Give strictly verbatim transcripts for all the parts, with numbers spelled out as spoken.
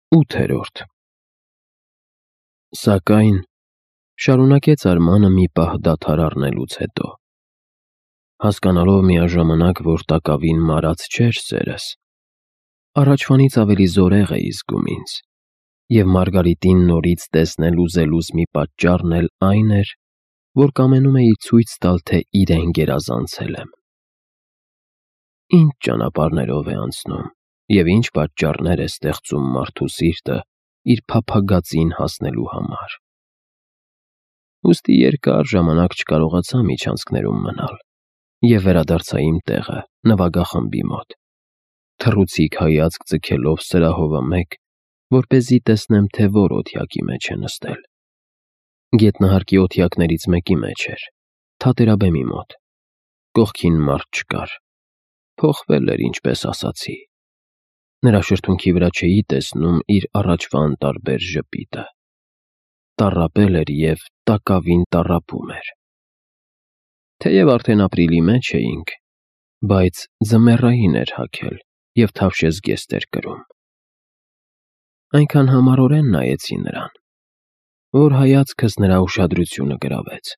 Ութերորդ Սակայն շարունակեց Արմանը մի պահ դադար առնելուց հետո. հասկանալով միաժամանակ, որ տակավին մարած չէր սերս, առաջվանից ավելի զորեղ էի զգում ինձ, և Մարգարիտին նորից տեսնել ուզելուս մի պատճառն էլ այն էր, որ կամենում էի ցույց տալ, թե իրեն գերազանցել եմ։ Ինչ ճանապարհներով է անցնում և ինչ պատճառներ է ստեղծում մարդու սիրտը իր փափագածին հասնելու համար։ Ուստի երկար ժամանակ չկարողացա միջանցքներում մնալ և վերադարձա իմ տեղը նվագախմբի մոտ, թռուցիկ հայացք ձգելով սրահովը մեկ, որպեսզի տեսնեմ, թե որ օթյակի մեջ է նստել։ Գետնահարկի օթյակներից մեկի մեջ էր, թատերաբեմի մոտ, կողքին մարդ չկար, փոխվել էր, ինչպես ասացի։ Նրա շրթունքի վրա չէի տեսնում իր առաջվա անտարբեր ժպիտը, տառապել էր և տակավին տառապում էր։ Թեև արդեն ապրիլի մեջ էինք, բայց ձմեռային էր հագել և թավշեզգեստ էր կրում։ Այնքան համառորեն նայեցի նրան, որ հայացքս նրա ուշադրությունը գրավեց։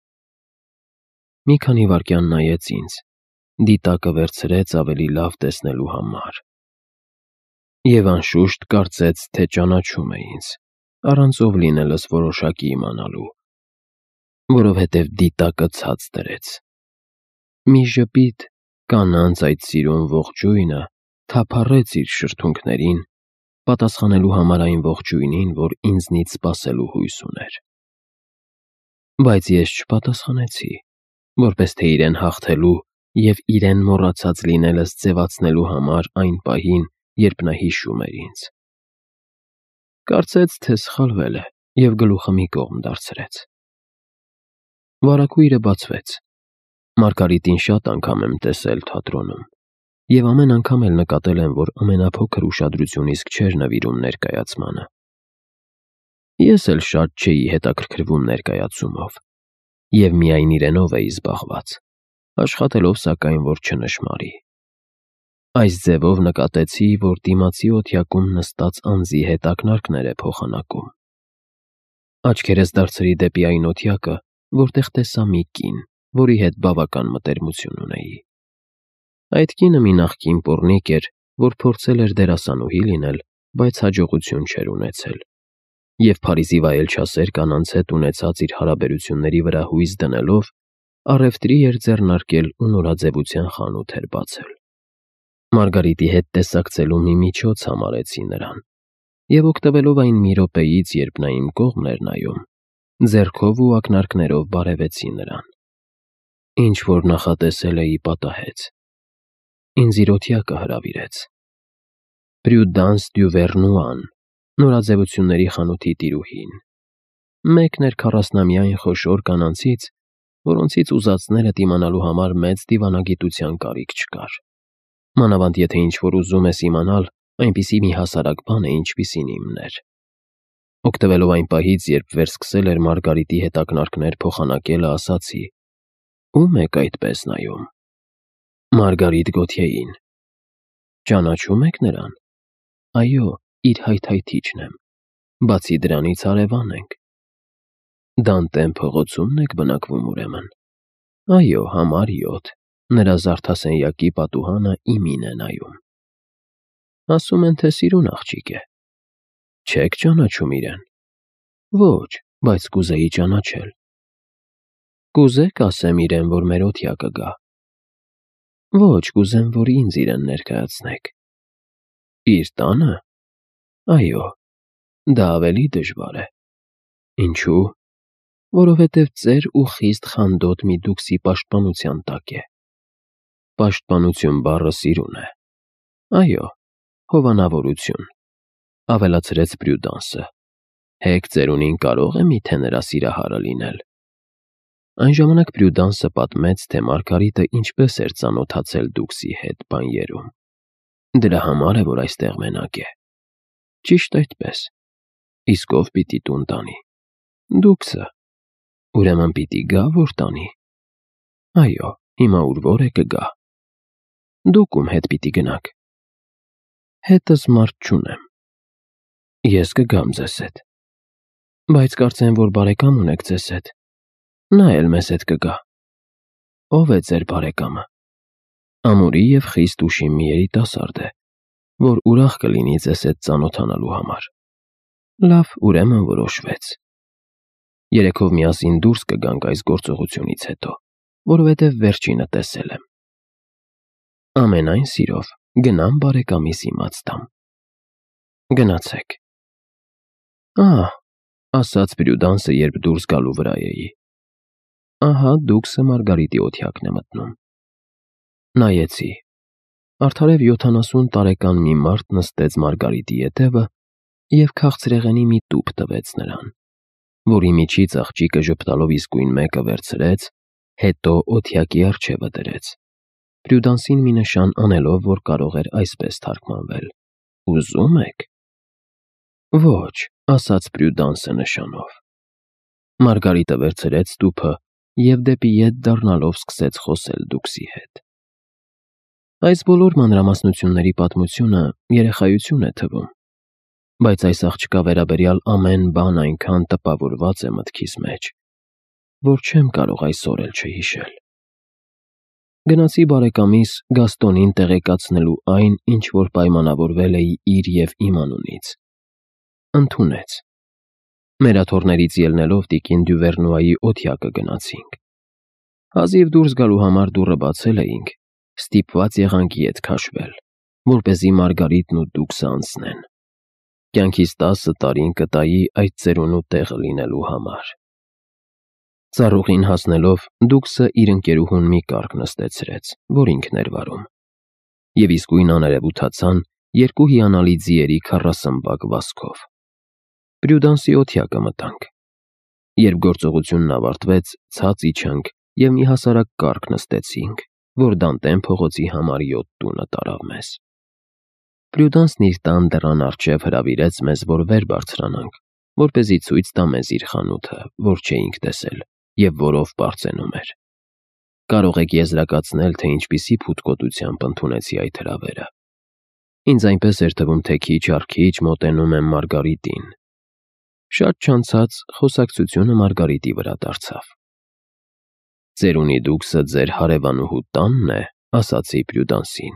Մի քանի վայրկյան նայեց ինձ, դիտակը վերցրեց ավելի լավ տեսնելու համար և անշուշտ կարծեց, թե ճանաչում է ինձ, առանց ով լինելս որոշակի իմանալու, որովհետև դիտակը ցած դրեց։ Մի ժպիտ կանանց այդ սիրուն ողջույնը թափառեց իր շրթունքներին, պատասխանելու համար այն ողջույնին, որ ինձնից սպասելու հույս ուներ։ Բայց ես չպատասխանեցի, որպես թե իրեն հաղթելու և իրեն մոռացած լինելս ձևացնելու համար այն պահին, երբ նա հիշում էր ինձ։ Կարծեց, թե սխալվել է և գլուխը մի կողմ դարձրեց։ Վարագույրը բացվեց։ Մարգարիտին շատ անգամ եմ տեսել թատրոնում և ամեն անգամ էլ նկատել եմ, որ ամենափոքր ուշադրություն իսկ չէր նվիրում ներկայացմանը։ Ես էլ շատ չէի հետաքրքրվում ներկայացումով և միայն իրենով էի զբաղված, աշխատելով սակայն, որ չնշմարի։ Այս ձևով նկատեցի, որ դիմացի օթյակում նստած անձի հետ ակնարկներ է փոխանակում։ Աչքերս դարձրի դեպի այն օթյակը, որտեղ տեսա մի կին, որի հետ բավական մտերմություն ունեի։ Այդ կինը մի նախկին պոռնիկ էր, որ փորձել էր դերասանուհի լինել, բայց հաջողություն չէր ունեցել, և Փարիզի վայելչասեր կանանց հետ ունեցած իր հարաբերությունների վրա հույս դնելով, առևտրի էր ձեռնարկել ու նորաձևության խանութ էր բացել։ Մարգարիտի հետ տեսակցելու մի միջոց համարեցի նրան և օգտվելով այն մի րոպեից, երբ նա իմ կողմն էր նայում, ձեռքով ու ակնարկներով բարևեցի նրան։ Ինչ որ նախատեսել էի, պատահեց։ Ինձ իր օթյակը հրավիրեց։ Պրյուդանս դյու Վերնուան, նորաձևությունների խանութի տիրուհին, մեկն էր քառասնամյա այն խոշոր կանանցից, որոնցից ուզածներդ իմանալու համար մեծ դիվանագիտության կարիք չկար, մանավանդ եթե ինչ-որ ուզում ես իմանալ, այնպիսի մի հասարակ բան է, ինչպիսին իմն էր։ Օգտվելով այն պահից, երբ վերսկսել էր Մարգարիտի հետ ակնարկներ փոխանակելը, ասացի. «Ո՞ւմ եք այդպես նայում»։ Մարգարիտ Գոթյեին։ Ճանաչում եք նրան։ Այո, իր հայթայթիչն եմ։ Բացի դրանից հարևան ենք։ Դանտեն փողոցումն եք բնակվում, ուրեմն։ Այո, համար յոթ, նրա զարդասենյակի պատուհանը իմին է նայում։ Ասում են, թե սիրուն աղջիկ է։ Չեք ճանաչում իրեն։ Ոչ, բայց կուզեի ճանաչել։ Կուզե՞ք ասեմ իրեն, որ մեր օթյակը գա։ Ոչ, կուզեմ, որ ինձ իրեն ներկայացնեք։ Իր տանը։ Այո, դա ավելի դժվար է։ Ինչու՞։ Որովհետև ծեր ու խիստ խանդոտ մի դուքսի պաշտպանության տակ է։ Պաշտպանություն բառը սիրուն է։ Այո, հովանավորություն, ավելացրեց Պրյուդանսը։ Հեկ ծերունին կարող է միթե նրա սիրահարը լինել։ Այն ժամանակ Պրյուդանսը պատմեց, թե Մարգարիտը ինչպես էր ծանոթացել դուքսի հետ բանյերում։ Դրա համար է, որ այստեղ մենակ է։ Ճիշտ այդպես։ Իսկ ով պիտի տուն տանի։ Դուքսը։ Ուրեմն պիտի գա, որ տանի։ Այո, հիմա ուր որ է կգա։ Դուք ում հետ պիտի գնաք։ Հետս մարդ չունեմ։ Ես կգամ ձեզ հետ։ Բայց կարծեմ, որ բարեկամ ունեք ձեզ հետ։ Նա էլ մեզ հետ կգա։ Ո՞վ է ձեր բարեկամը։ Ամուրի և խիստ ուշիմ մի երիտասարդ է, որ ուրախ կլինի ձեզ հետ ծանոթանալու համար։ Լավ, ուրեմն որոշվեց։ Երեքով միասին դուրս կգանք այս գործողությունից հետո, որովհետև վերջինը տեսել եմ։ Ամենայն սիրով գնամ բարեկամիս իմաց տամ։ Գնացեք։ Ահ, ասաց Պրյուդանսը, երբ դուրս գալու վրա էի։ Ահա Դուքսը Մարգարիտի օթյակն է մտնում։ Նայեցի։ Արդարև յոթանասուն տարեկան մի մարդ նստեց Մարգարիտի ետևը և քաղցրեղենի մի տուփ տվեց նրան, որի միջից աղջիկը ժպտալով իսկույն մեկը վերցրեց, հետո օթյակի առջևը դրեց, Պրյուդանսին մի նշան անելով, որ կարող էր այսպես թարգմանվել. «Ուզում եք»։ «Ոչ», ասաց Պրյուդանսը նշանով։ Մարգարիտը վերցրեց տուփը և դեպի ետ դառնալով սկսեց խոսել Դուքսի հետ։ Այս բոլոր մանրամասնությունների պատմությունը երեխայություն է թվում, բայց այս աղջկա վերաբերյալ ամեն բան այնքան տպավորված է մտքիս մեջ, որ չեմ կարող այսօր էլ չհիշել։ Գնացի բարեկամիս Գաստոնին տեղեկացնելու այն, ինչ որ պայմանավորվել էի իր և իմ անունից։ Ընդունեց։ Մեր աթոռներից ելնելով տիկին Դյուվերնուայի օթյակը գնացինք։ Հազիվ դուրս գալու համար դուռը բացել էինք, ստիպված եղանք ետ քաշվել, որպեսզի Մարգարիտն ու Դուքսը անցնեն։ Կյանքիս տասը տարին կտայի այդ ծերունու տեղը լինելու համար։ Ծառուղին հասնելով Դուքսը իր ընկերուհուն մի կառք նստեցրեց, որ ինքն էր վարում, և իսկույն աներևութացան երկու հիանալի ձիերի քառասմբակ վազքով։ Պրյուդանսի օթյակը մտանք։ Երբ գործողությունն ավարտվեց, ցած իջանք և մի հասարակ կառք նստեցինք, որ Դանտեն փողոցի համար յոթ տունը տարավ մեզ։ Պրյուդանսն իր տան դռան առջև հրավիրեց մեզ, որ վեր բարձրանանք, որպեսզի ցույց տա մեզ իր խանութը, որ չէինք տեսել և որով պարծենում էր։ Կարող եք եզրակացնել, թե ինչպիսի փութկոտությամբ ընդունեցի այդ հրավերը։ Ինձ այնպես էր թվում, թե քիչ առ քիչ մոտենում եմ Մարգարիտին։ Շատ չանցած խոսակցությունը Մարգարիտի վրա դարձավ։ «Ծերունի Դուքսը ձեր հարևանուհու տանն է», ասացի Պրյուդանսին։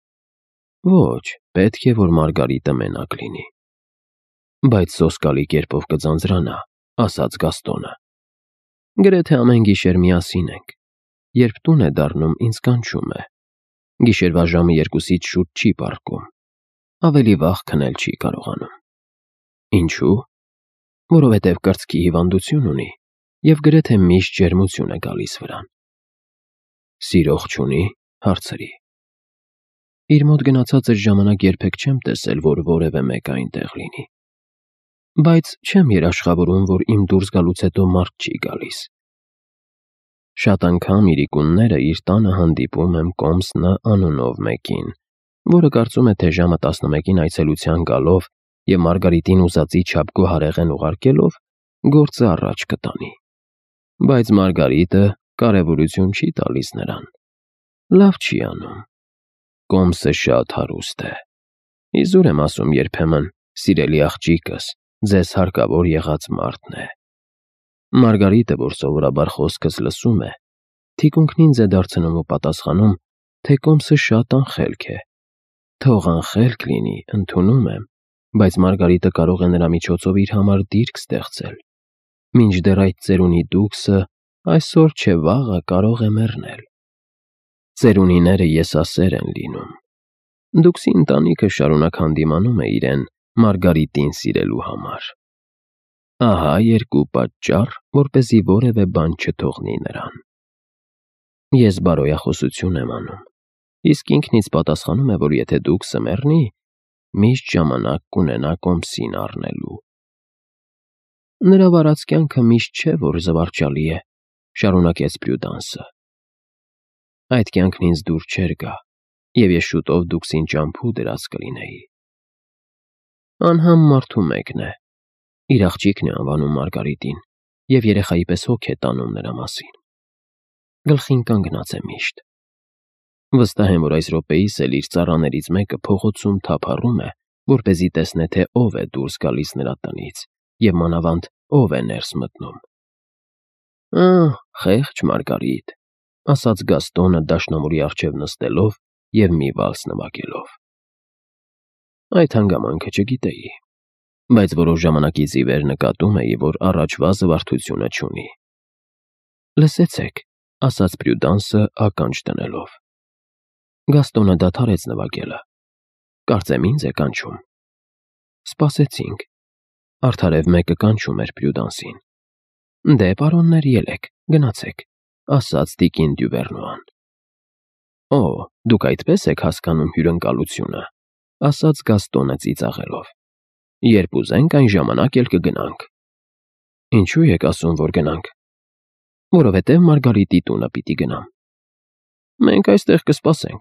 «Ոչ, պետք է, որ Մարգարիտը մենակ լինի»։ «Բայց սոսկալի կերպով կձանձրանա», ասաց Գաստոնը։ «Գրեթե ամեն գիշեր միասին ենք։ Երբ տուն է դառնում, ինձ կանչում է։ Գիշերվա ժամը երկուսից շուտ չի պառկում։ Ավելի վաղ քնել չի կարողանում»։ «Ինչու»։ «Որովհետև կրծքի հիվանդություն ունի և գրեթե միշտ ջերմություն է գալիս վրան»։ «Սիրող չունի»։ հարցրի։ «Իր մոտ գնացածս ժամանակ երբեք չեմ տեսել, որ որևէ մեկը այնտեղ լինի։ Բայց չեմ երաշխավորում, որ իմ դուրս գալուց հետո մարդ չի գալիս։ Շատ անգամ իրիկունները իր տանը հանդիպում եմ Կոմս Ն անունով մեկին, որը կարծում է, թե ժամը տասնմեկին այցելության գալով և Մարգարիտին ուզածի չափ գոհարեղեն ուղարկելով, գործը առաջ կտանի։ Բայց Մարգարիտը կարևորություն չի տալիս նրան։ Լավ չի անում։ Կոմսը շատ հարուստ է։ Իզուր եմ ասում երբեմն, սիրելի աղջիկս, ձեզ հարկավոր եղած մարդն է։ Մարգարիտը, որ սովորաբար խոսքս լսում է, թիկունքն ինձ է դարձնում ու պատասխանում, թե Կոմսը շատ անխելք է։ Թող անխելք լինի, ընդունում եմ, բայց Մարգարիտը կարող է նրա միջոցով իր համար դիրք ստեղծել, մինչդեռ այդ ծերունի Դուքսը այսօր չէ վաղը կարող է մեռնել։ Ծերունիները եսասեր են լինում։ Դուքսի ընտանիքը շարունակ հանդիմանում է իրեն Մարգարիտին սիրելու համար։ Ահա երկու պատճառ, որպեսզի որևէ բան չթողնի նրան։ Ես բարոյախոսություն եմ անում, իսկ ինքն ինձ պատասխանում է, որ եթե Դուքսը մեռնի, միշտ ժամանակ կունենա Կոմսին առնելու։ Նրա վարած կյանքը միշտ չէ, որ զվարճալի է, շարունակեց Պրյուդանսը։ Այդ կյանքն ինձ դուր չէր գա, և ես շուտով Դուքսին ճամփու դրած կլինեի։ Անհամ մարդու մեկն է, իր աղջիկն է անվանում Մարգարիտին և երեխայի պես հոգ է տանում նրա մասին։ Գլխին կանգնած է միշտ։ Վստահ եմ, որ այս րոպեիս էլ իր ծառաներից մեկը փողոցում թափառում է որպեսզի տեսնե, թե ով է դուրս գալիս նրա տնից և մանավանդ ով է ներս մտնում։ «Ա՜, խեղճ Մարգարիտ», ասաց Գաստոնը դաշնամուրի առջև նստելով և մի վալս նվագելով։ Այդ հանգամանքը չգիտեի, բայց որոշ ժամանակից ի վեր նկատում էի, որ առաջվա զվարթությունը չունի։ «Լսեցեք», ասաց Պրյուդանսը ականջ դնելով։ Գաստոնը դադարեց նվագելը։ Կարծեմ ինձ է կանչում։ Սպասեցինք։ Արդարև մեկը կանչում էր Պրյուդանսին։ «Դե, պարոններ, ելեք, գնացեք», ասաց տիկին Դյուվերնուան։ «Օ, դուք այդպես եք հասկանում հյուրընկալությունը», ասաց Գաստոնը ծիծաղելով։ «Երբ ուզենք, այն ժամանակ էլ կգնանք»։ «Ինչու եք ասում, որ գնանք»։ «Որովհետև Մարգարիտի տունը պիտի գնամ»։ «Մենք այստեղ կսպասենք»։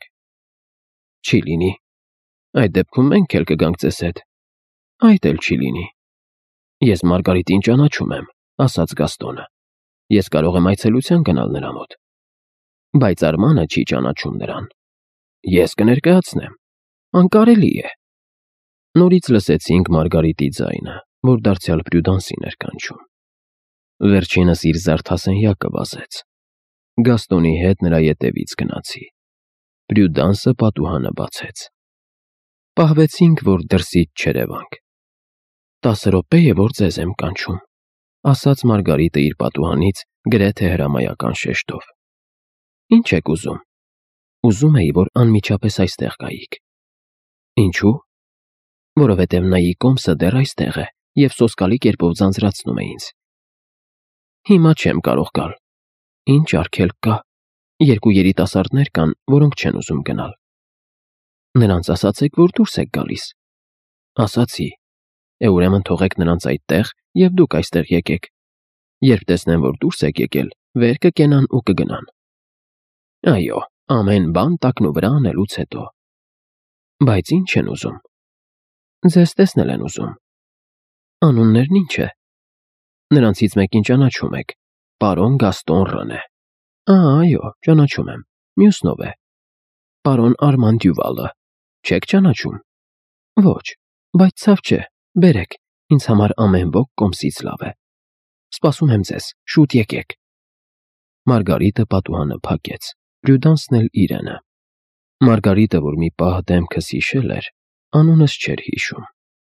«Չի լինի։ Այդ դեպքում մենք էլ կգանք ձեզ հետ»։ «Այդ էլ չի լինի»։ «Ես Մարգարիտին ճանաչում եմ», ասաց Գաստոնը։ «Ես կարող եմ այցելության գնալ նրա մոտ»։ «Բայց Արմանը չի ճանաչում նրան»։ «Ես կներկայացնեմ»։ «Անկարելի է»։ Նորից լսեցինք Մարգարիտի ձայնը, որ դարձյալ Պրյուդանսին էր կանչում։ Վերջինս իր զարդասենյակը վազեց։ Գաստոնի հետ նրա ետևից գնացի։ Պրյուդանսը պատուհանը բացեց։ Պահվեցինք, որ դրսից չերևանք։ «Տասը րոպե է, որ ձեզ եմ կանչում», ասաց Մարգարիտը իր պատուհանից գրեթե հրամայական շեշտով։ «Ինչ եք ուզում»։ «Ուզում էի, որ անմիջապես այստեղ գայիք»։ «Ինչու»։ «Որովհետև նայի կոմսը դեռ այստեղ է և սոսկալի կերպով ձանձրացնում է ինձ»։ «Հիմա չեմ կարող գալ»։ «Ինչ արգելք կա։ Երկու երիտասարդներ կան, որոնք չեն ուզում գնալ»։ «Նրանց ասացեք, որ դուրս եք գալիս»։ «Ասացի։ Է, ուրեմն թողեք նրանց այդտեղ և դուք այստեղ եկեք։ Երբ տեսնեն, որ դուրս եք եկել, վեր կկենան ու կգնան»։ «Այո, ամեն բան տակնուվրա անելուց հետո»։ «Բայց ինչ են ուզում»։ «Ձեզ տեսնել են ուզում»։ «Անուններն ինչ է»։ «Նրանցից մեկին ճանաչում եք, պարոն Գաստոն Ռնե»։ «Ա, այո, ճանաչում եմ։ Մյուսն ով է»։ «Պարոն Արման Դյուվալը։ Չեք ճանաչում»։ «Ոչ, բայց ցավ չէ, բերեք, ինձ համար ամեն ոք կոմսից լավ է։ Սպասում եմ ձեզ, շուտ եկեք»։ Մարգարիտը պատուհանը փակեց, Պրյուդանսն էլ իրենը։ Մարգարիտը, որ մի պահ դեմքս հիշել էր, անունս չէր հիշում։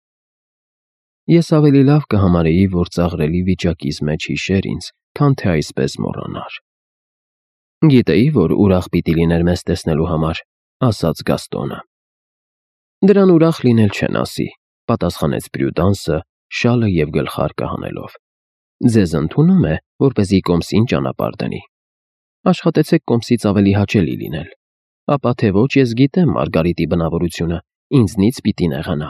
Ես ավելի լավ կհամարեի, որ ծաղրելի վիճակիս մեջ հիշեր ինձ, քան թե այսպես մոռանար։ «Գիտեի, որ ուրախ պիտի լիներ մեզ տեսնելու համար», ասաց Գաստոնը։ «Դրան ուրախ լինել չեն ասի», պատասխանեց Պրյուդանսը, շալը և գլխարկը հանելով։ «Ձեզ ընդունում է, որպեսզի կոմսին ճանապարհ դնի։ Աշխատեցեք կոմսից ավելի հաճելի լինել, ապա թե ոչ ես գիտեմ Մարգարիտի բնավորությունը, ինձնից պիտի նեղանա»։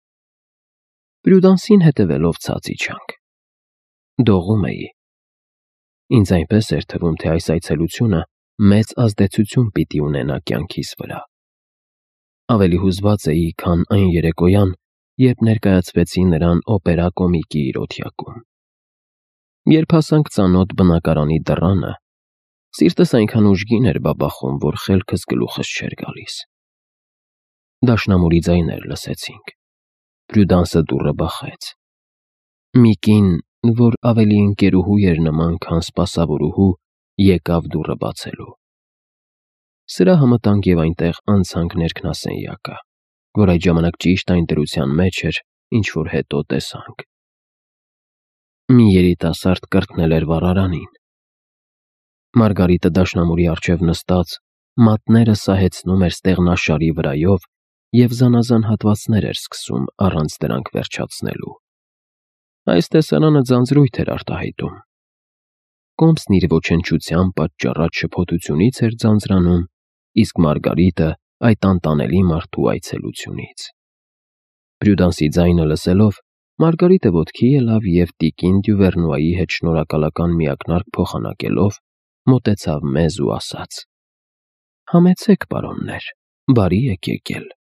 Պրյուդանսին հետևելով ցած իջանք։ Դողում էի։ Ինձ այնպես էր թվում, թե այս այցելությունը մեծ ազդեցություն պիտի ունենա կյանքիս վրա։ Ավելի հուզված էի, քան այն երեկոյան, երբ ներկայացվեցի նրան օպերա կոմիկի իր օթյակում։ Երբ հասանք ծանոթ բնակարանի դռանը, սիրտս այնքան ուժգին էր բաբախում, որ խելքս գլուխս չէր գալիս։ Դաշնամուրի ձայներ լսեցինք։ Պրյուդանսը դուռը բախեց։ Մի կին, որ ավելի ընկերուհու էր նման, քան սպասավորուհու, եկավ դուռը բացելու։ Սրահը մտանք և այնտեղ անցանք ներքնասենյակը, որ այդ ժամանակ ճիշտ այն դրության մեջ էր, ինչ որ հետո տեսանք։ Մի երիտասարդ կրկնել էր վառարանին։ Մարգարիտը դաշնամուրի առջև նստած, մատները սահեցնում էր ստեղնաշարի վրայով և զանազան հատվածներ էր սկսում առանց դրանք վերջացնելու։ Այս տեսարանը ձանձրույթ էր արտահայտում։ Կոմսն իր ոչնչության պատճառած շփոթությունից էր ձանձրանում, իսկ Մարգարիտը այդ անտանելի մարդու այցելությունից։ Պրյուդանսի ձայնը լսելով, Մարգարիտը ոտքի ելավ և տիկին Դյուվերնուայի հետ շնորհակալական միակնարկ փոխանակելով, մոտեցավ մեզ ու ասաց. «Համեցեք, պարոններ, բարի եք եկել»։